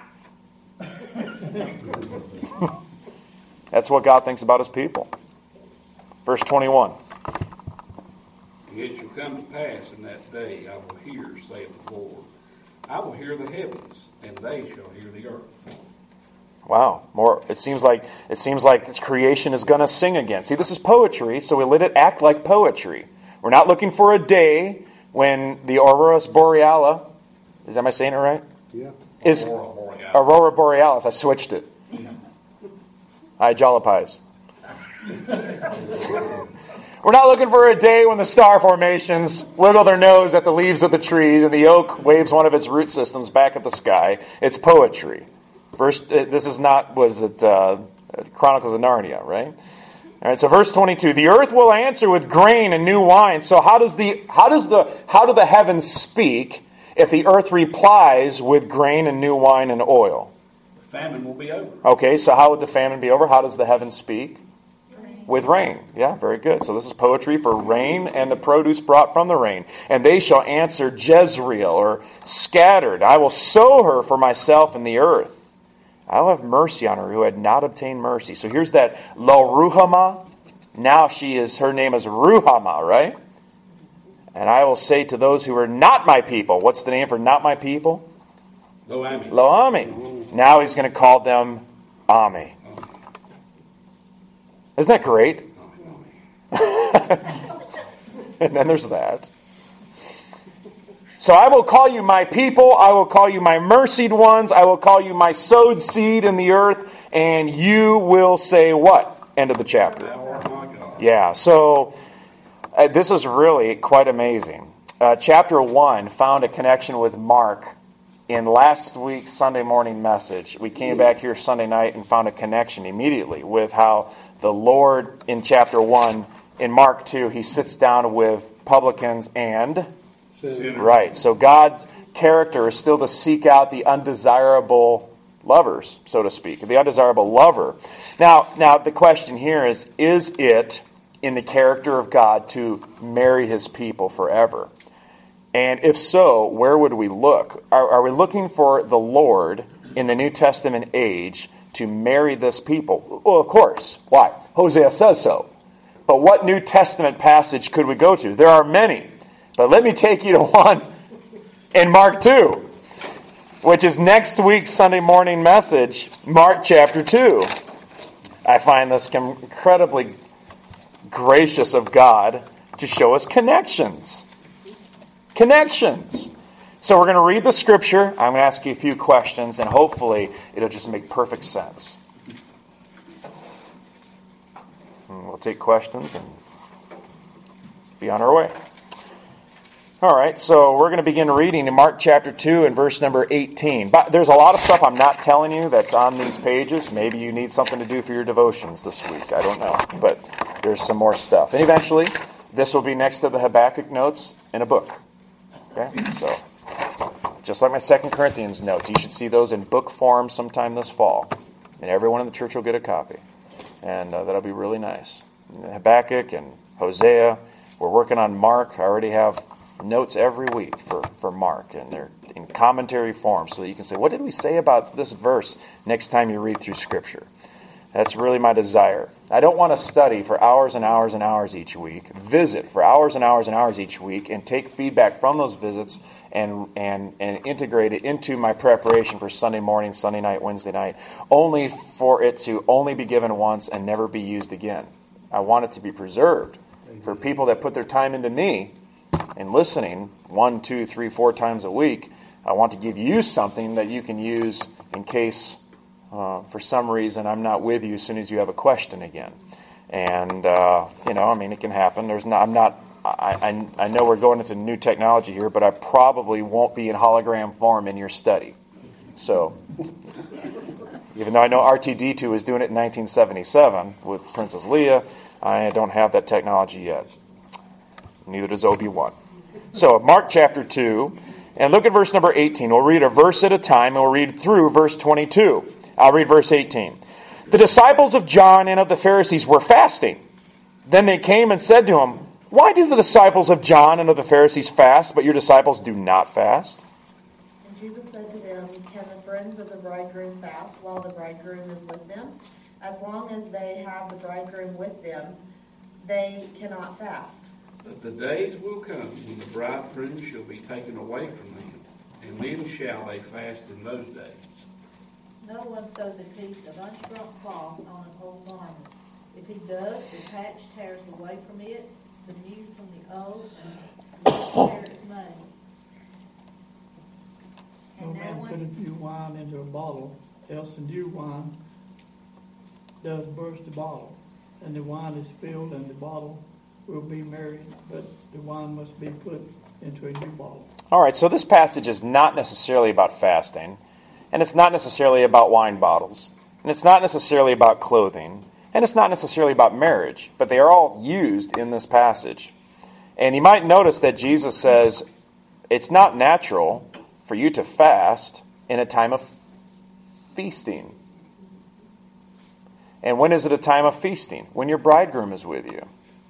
That's what God thinks about his people. Verse twenty-one. And it shall come to pass in that day, I will hear, saith the Lord. I will hear the heavens, and they shall hear the earth. Wow, more. It seems like it seems like this creation is going to sing again. See, this is poetry, so we let it act like poetry. We're not looking for a day when the aurora borealis, is am I saying it right? Yeah. Is Aurora Borealis. Aurora borealis. I switched it. I jollipies. We're not looking for a day when the star formations wiggle their nose at the leaves of the trees and the oak waves one of its root systems back at the sky. It's poetry. Verse, this is not, what is it, uh, Chronicles of Narnia, right? All right, so verse twenty-two, the earth will answer with grain and new wine. So how does the how does the how do the heavens speak if the earth replies with grain and new wine and oil? The famine will be over. Okay, so how would the famine be over? How does the heavens speak? Rain. With rain. Yeah, very good. So this is poetry for rain and the produce brought from the rain. And they shall answer Jezreel, or scattered. I will sow her for myself in the earth. I will have mercy on her who had not obtained mercy. So here's that Lo Ruhamah. Now she is, her name is Ruhamah, right? And I will say to those who are not my people. What's the name for not my people? Lo Ami. Lo Ami. Now he's going to call them Ami. Isn't that great? And then there's that. So I will call you my people, I will call you my mercied ones, I will call you my sowed seed in the earth, and you will say what? End of the chapter. Yeah, so uh, this is really quite amazing. Uh, chapter one found a connection with Mark in last week's Sunday morning message. We came back here Sunday night and found a connection immediately with how the Lord in chapter one, in Mark two, he sits down with publicans and... Sinners. Right. So God's character is still to seek out the undesirable lovers, so to speak, the undesirable lover. Now, now the question here is, is it in the character of God to marry his people forever? And if so, where would we look? Are, are we looking for the Lord in the New Testament age to marry this people? Well, of course. Why? Hosea says so. But what New Testament passage could we go to? There are many. But let me take you to one in Mark two, which is next week's Sunday morning message, Mark chapter two. I find this incredibly gracious of God to show us connections. Connections. So we're going to read the scripture. I'm going to ask you a few questions, and hopefully it'll just make perfect sense. And we'll take questions and be on our way. All right, so we're going to begin reading in Mark chapter two and verse number eighteen. But there's a lot of stuff I'm not telling you that's on these pages. Maybe you need something to do for your devotions this week. I don't know. But there's some more stuff. And eventually, this will be next to the Habakkuk notes in a book. Okay, so just like my Second Corinthians notes, you should see those in book form sometime this fall. And everyone in the church will get a copy. And uh, that'll be really nice. Habakkuk and Hosea. We're working on Mark. I already have notes every week for, for Mark, and they're in commentary form so that you can say, what did we say about this verse next time you read through Scripture? That's really my desire. I don't want to study for hours and hours and hours each week, visit for hours and hours and hours each week, and take feedback from those visits and, and, and integrate it into my preparation for Sunday morning, Sunday night, Wednesday night, only for it to only be given once and never be used again. I want it to be preserved for people that put their time into me and listening one, two, three, four times a week. I want to give you something that you can use in case, uh, for some reason, I'm not with you as soon as you have a question again. And uh, you know, I mean, it can happen. There's not. I'm not. I, I I know we're going into new technology here, but I probably won't be in hologram form in your study. So, even though I know R two D two was doing it in nineteen seventy-seven with Princess Leia, I don't have that technology yet. Neither does Obi-Wan. So, Mark chapter two, and look at verse number eighteen. We'll read a verse at a time, and we'll read through verse twenty-two. I'll read verse eighteen. The disciples of John and of the Pharisees were fasting. Then they came and said to him, why do the disciples of John and of the Pharisees fast, but your disciples do not fast? And Jesus said to them, can the friends of the bridegroom fast while the bridegroom is with them? As long as they have the bridegroom with them, they cannot fast. But the days will come when the bridegroom shall be taken away from them, and then shall they fast in those days. No one sews a piece of unshrunk cloth on an old garment. If he does, the patch tears away from it, the new from the old, and the tear is made. No And no man one putteth new wine into a bottle, else the new wine does burst the bottle, and the wine is spilled, and the bottle will be merry, but the wine must be put into a new bottle. All right, so this passage is not necessarily about fasting, and it's not necessarily about wine bottles, and it's not necessarily about clothing, and it's not necessarily about marriage, but they are all used in this passage. And you might notice that Jesus says it's not natural for you to fast in a time of feasting. And when is it a time of feasting? When your bridegroom is with you.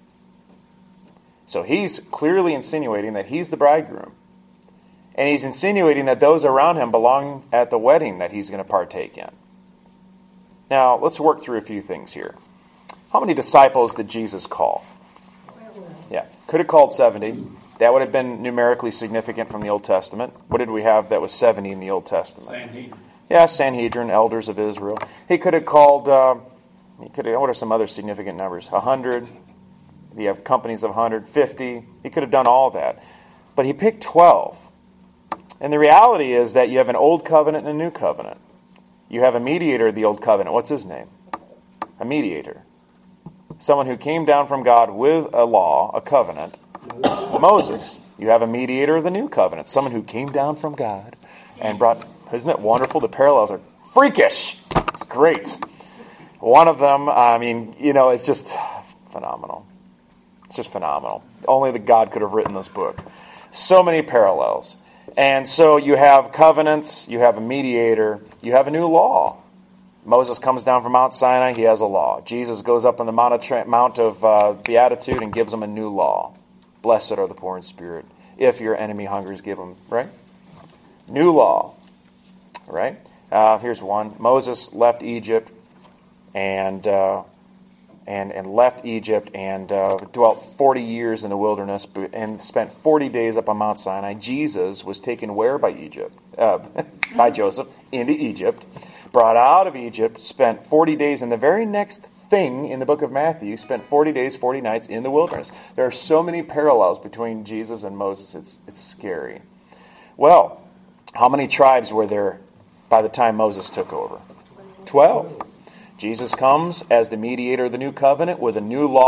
So he's clearly insinuating that he's the bridegroom. And he's insinuating that those around him belong at the wedding that he's going to partake in. Now, let's work through a few things here. How many disciples did Jesus call? Yeah, could have called seventy. That would have been numerically significant from the Old Testament. What did we have that was seventy in the Old Testament? Sanhedrin. Yeah, Sanhedrin, elders of Israel. He could have called, uh, he could have, what are some other significant numbers? one hundred. You have companies of one hundred fifty. He could have done all that. But he picked twelve. And the reality is that you have an old covenant and a new covenant. You have a mediator of the old covenant. What's his name? A mediator. Someone who came down from God with a law, a covenant. Moses. You have a mediator of the new covenant. Someone who came down from God and brought... Isn't it wonderful? The parallels are freakish. It's great. One of them, I mean, you know, it's just phenomenal. It's just phenomenal. Only the God could have written this book. So many parallels. And so you have covenants, you have a mediator, you have a new law. Moses comes down from Mount Sinai, he has a law. Jesus goes up on the Mount of, Tra- Mount of uh, Beatitude and gives them a new law. Blessed are the poor in spirit. If your enemy hungers, give them, right? New law, right? Uh, here's one. Moses left Egypt and... Uh, And, and left Egypt and uh, dwelt forty years in the wilderness and spent forty days up on Mount Sinai. Jesus was taken where by Egypt? Uh, by Joseph into Egypt, brought out of Egypt, spent forty days, and the very next thing in the book of Matthew, spent forty days, forty nights in the wilderness. There are so many parallels between Jesus and Moses, it's it's scary. Well, how many tribes were there by the time Moses took over? Twelve. Jesus comes as the mediator of the new covenant with a new law,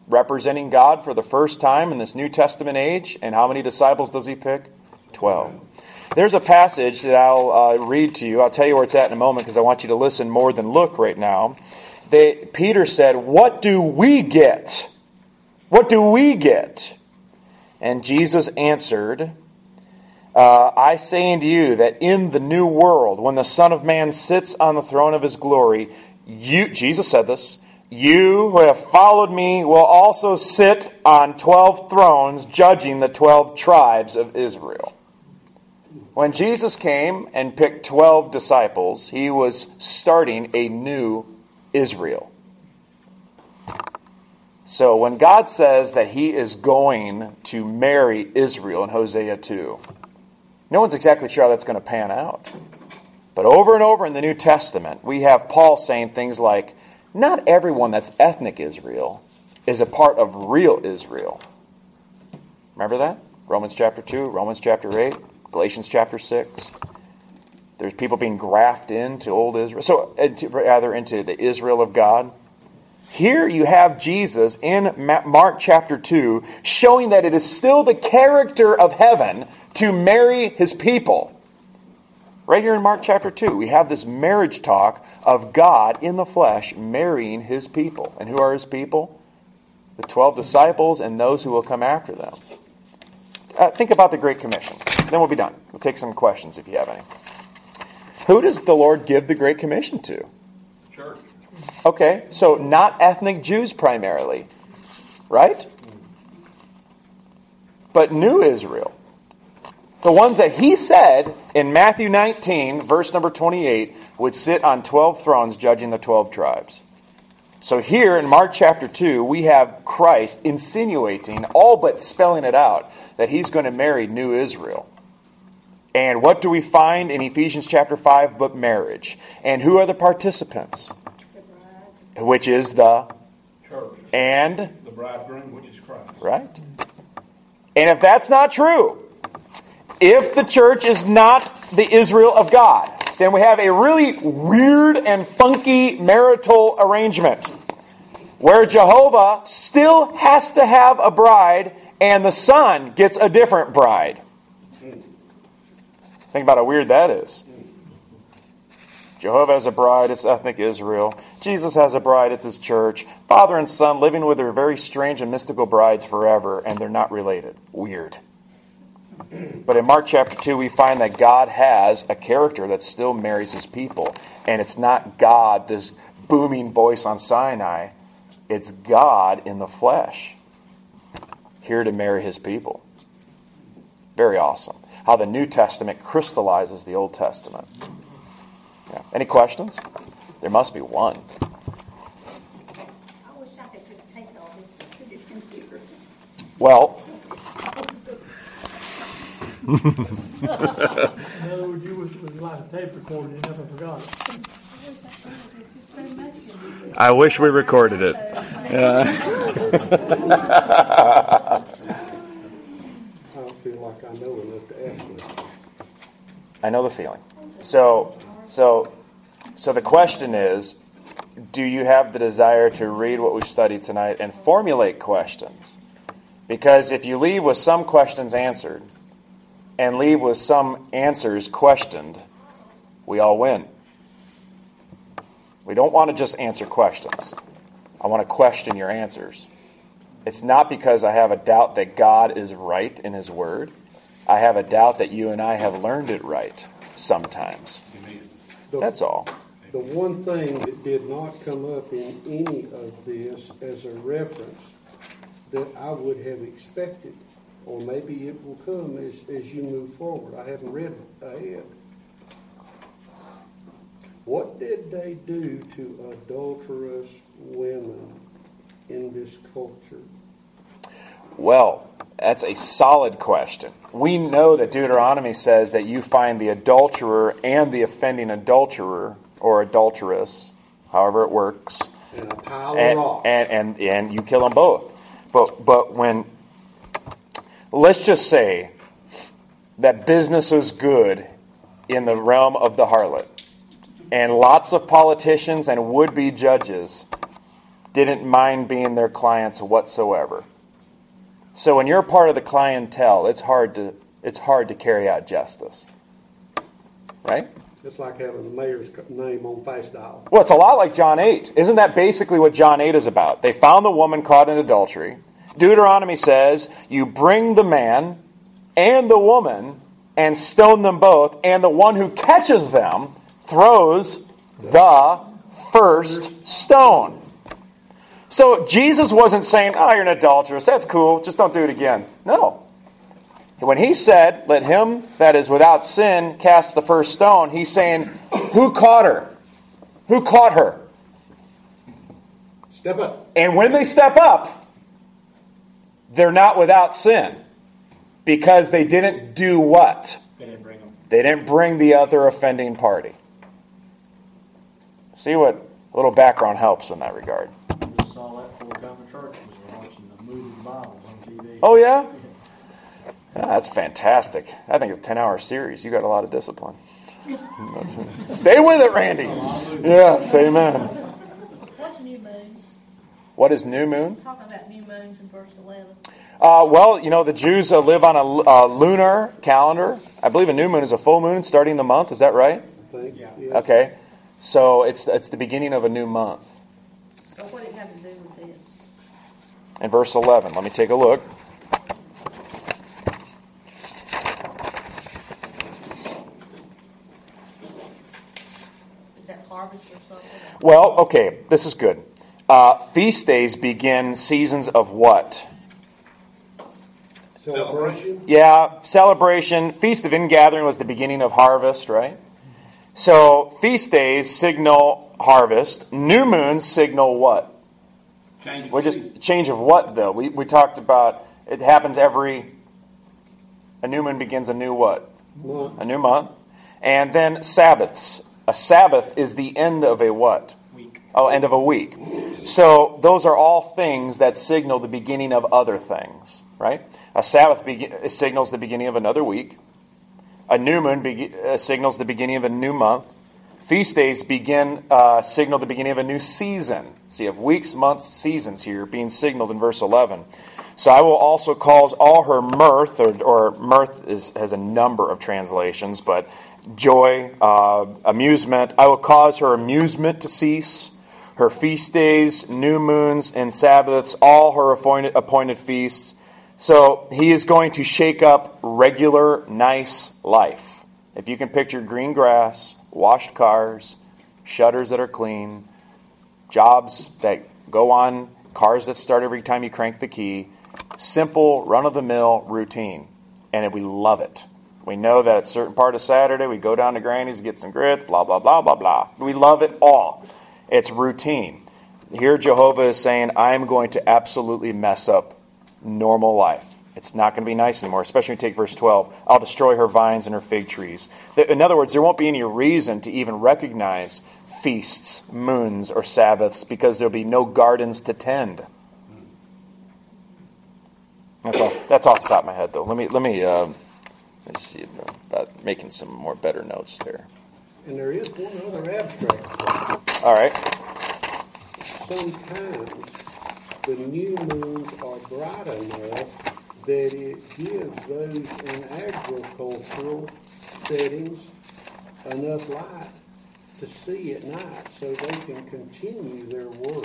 representing God for the first time in this New Testament age. And how many disciples does he pick? Twelve. There's a passage that I'll uh, read to you. I'll tell you where it's at in a moment because I want you to listen more than look right now. They, Peter said, "What do we get? What do we get?" And Jesus answered, uh, "I say unto you that in the new world, when the Son of Man sits on the throne of his glory, you," Jesus said this, "you who have followed me will also sit on twelve thrones, judging the twelve tribes of Israel." When Jesus came and picked twelve disciples, he was starting a new Israel. So when God says that he is going to marry Israel in Hosea two, no one's exactly sure how that's going to pan out. But over and over in the New Testament, we have Paul saying things like, not everyone that's ethnic Israel is a part of real Israel. Remember that? Romans chapter two, Romans chapter eight, Galatians chapter six. There's people being grafted into old Israel, so rather into the Israel of God. Here you have Jesus in Mark chapter two showing that it is still the character of heaven to marry his people. Right here in Mark chapter two, we have this marriage talk of God in the flesh marrying his people. And who are his people? The twelve disciples and those who will come after them. Uh, think about the Great Commission. Then we'll be done. We'll take some questions if you have any. Who does the Lord give the Great Commission to? Church. Okay, so not ethnic Jews primarily, right? But new Israel. The ones that he said in Matthew nineteen, verse number twenty-eight, would sit on twelve thrones judging the twelve tribes. So here in Mark chapter two, we have Christ insinuating, all but spelling it out, that he's going to marry new Israel. And what do we find in Ephesians chapter five but marriage? And who are the participants? Which is the church. And the bridegroom, which is Christ. Right? And if that's not true, if the church is not the Israel of God, then we have a really weird and funky marital arrangement where Jehovah still has to have a bride and the Son gets a different bride. Think about how weird that is. Jehovah has a bride, it's ethnic Israel. Jesus has a bride, it's his church. Father and son living with their very strange and mystical brides forever, and they're not related. Weird. But in Mark chapter two, we find that God has a character that still marries his people. And it's not God, this booming voice on Sinai. It's God in the flesh, here to marry his people. Very awesome. How the New Testament crystallizes the Old Testament. Yeah. Any questions? There must be one. I wish I could just take all this to this computer. Well, in other words, you wish it was like a tape recorder and never forgot it. I wish we recorded it. Yeah. I don't feel like I know enough to ask you. I know the feeling. So, so, so the question is, do you have the desire to read what we've studied tonight and formulate questions? Because if you leave with some questions answered and leave with some answers questioned, we all win. We don't want to just answer questions. I want to question your answers. It's not because I have a doubt that God is right in his word. I have a doubt that you and I have learned it right sometimes. The, That's all. The one thing that did not come up in any of this as a reference that I would have expected, or maybe it will come as, as you move forward. I haven't read it ahead. What did they do to adulterous women in this culture? Well, that's a solid question. We know that Deuteronomy says that you find the adulterer and the offending adulterer or adulteress, however it works, And a pile and, of rocks. and, and, and you kill them both. But, but when, let's just say that business is good in the realm of the harlot, and lots of politicians and would-be judges didn't mind being their clients whatsoever. So when you're part of the clientele, it's hard to it's hard to carry out justice. Right? It's like having the mayor's name on face dial. Well, it's a lot like John eight. Isn't that basically what John eight is about? They found the woman caught in adultery. Deuteronomy says, you bring the man and the woman and stone them both, and the one who catches them throws the first stone. So Jesus wasn't saying, oh, you're an adulteress, that's cool, just don't do it again. No. When he said, let him that is without sin cast the first stone, he's saying, who caught her? Who caught her? Step up. And when they step up, they're not without sin. Because they didn't do what? They didn't bring them. They didn't bring the other offending party. See what a little background helps in that regard. We saw that before we got to church. We were watching the movie Bible on T V. Oh, yeah? Yeah, that's fantastic. I think it's a ten-hour series. You got a lot of discipline. Stay with it, Randy. Yes, amen. What's new moons? What is new moon? Talking about new moons in verse eleven. Uh, well, you know, the Jews uh, live on a uh, lunar calendar. I believe a new moon is a full moon starting the month. Is that right? I think, yeah. Okay. So it's it's the beginning of a new month. So what does it have to do with this? In verse eleven, let me take a look. Is that harvest or something? Well, okay, this is good. Uh, feast days begin seasons of what? Celebration? Yeah, celebration. Feast of Ingathering was the beginning of harvest, right? So, feast days signal harvest. New moons signal what? Change of We're just season. change of what, though? We we talked about it happens every... A new moon begins a new what? Month. A new month. And then Sabbaths. A Sabbath is the end of a what? Week. Oh, end of a week. So those are all things that signal the beginning of other things, right? A Sabbath be- signals the beginning of another week. A new moon be- uh, signals the beginning of a new month. Feast days begin uh, signal the beginning of a new season. So you have weeks, months, seasons here being signaled in verse eleven. So I will also cause all her mirth, or, or mirth is, has a number of translations, but joy, uh, amusement. I will cause her amusement to cease, her feast days, new moons, and Sabbaths, all her appointed, appointed feasts. So he is going to shake up regular, nice life. If you can picture green grass, washed cars, shutters that are clean, jobs that go on, cars that start every time you crank the key, simple, run-of-the-mill routine. And we love it. We know that at a certain part of Saturday, we go down to Granny's and get some grits, blah, blah, blah, blah, blah. We love it all. It's routine. Here Jehovah is saying, I'm going to absolutely mess up normal life. It's not going to be nice anymore, especially when you take verse twelve. I'll destroy her vines and her fig trees. In other words, there won't be any reason to even recognize feasts, moons, or Sabbaths because there'll be no gardens to tend. That's off, that's off the top of my head, though. Let me let me uh, let's see about making some more better notes there. And there is one other abstract. All right. Sometimes the new moons are bright enough that it gives those in agricultural settings enough light to see at night so they can continue their work.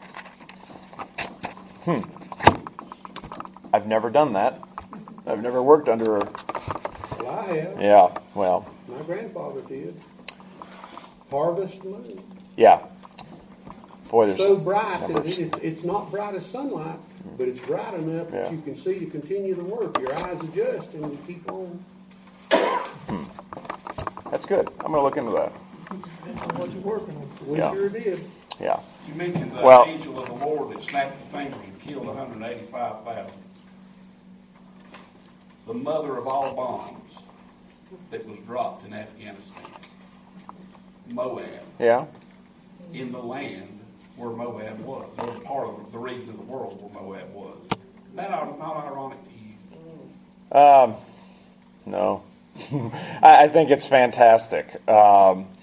Hmm. I've never done that. I've never worked under a... Well, I have. Yeah, well... My grandfather did. Harvest moon. Yeah. Boy, there's... So bright that it, it, it's not bright as sunlight, but it's bright enough Yeah. that you can see to continue the work. Your eyes adjust and you keep on. Hmm. That's good. I'm going to look into that. Depends on what you're working on. We Yeah. sure did. Yeah. You mentioned the Well- angel of the Lord that snapped the fingers and killed one hundred eighty-five thousand. The mother of all bombs that was dropped in Afghanistan, Moab, Yeah? in the land where Moab was, or part of the region of the world where Moab was. Isn't that not ironic to you? Um, no. I, I think it's fantastic. Um,